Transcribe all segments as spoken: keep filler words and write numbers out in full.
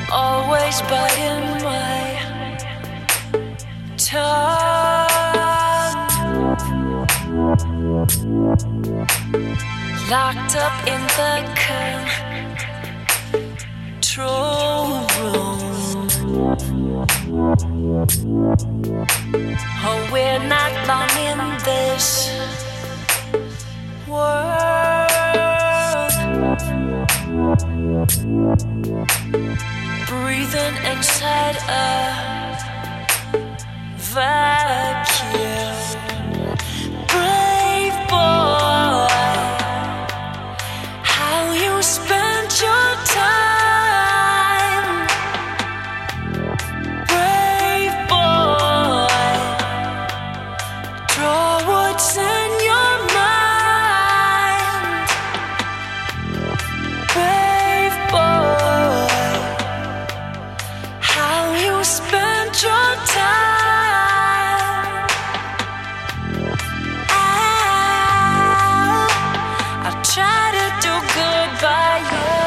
always biting my tongue, locked up in the control room. Oh, we're not long in this world, breathing inside a vacuum. Brave boy, how you spent your time. Brave boy, draw what's in your mind. Brave boy, how you spent your time. Try to do good by you.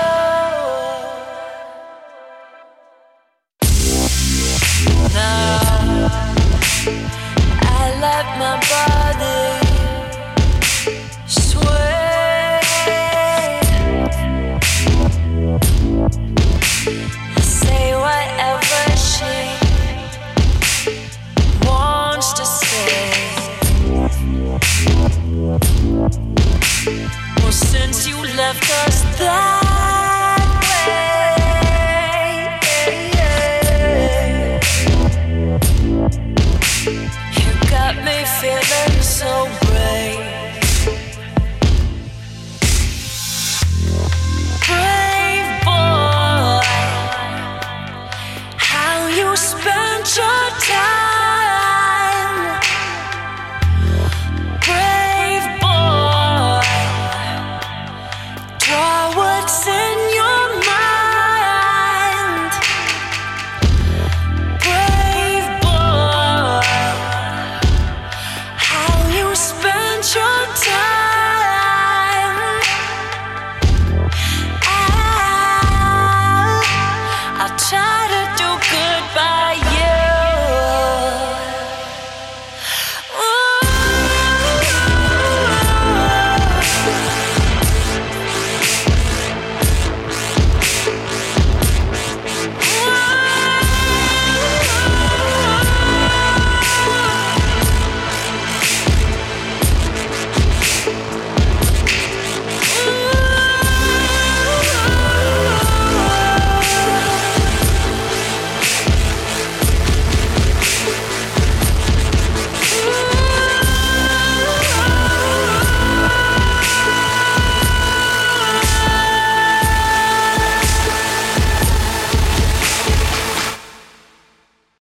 Now I let my body sway. I say whatever she wants to say. Well, since you left us that way, you got me feeling so brave. Brave boy, how you spent your time. Brave boy, draw what's in your mind. Brave boy, how you spent your time. I'll, I'll try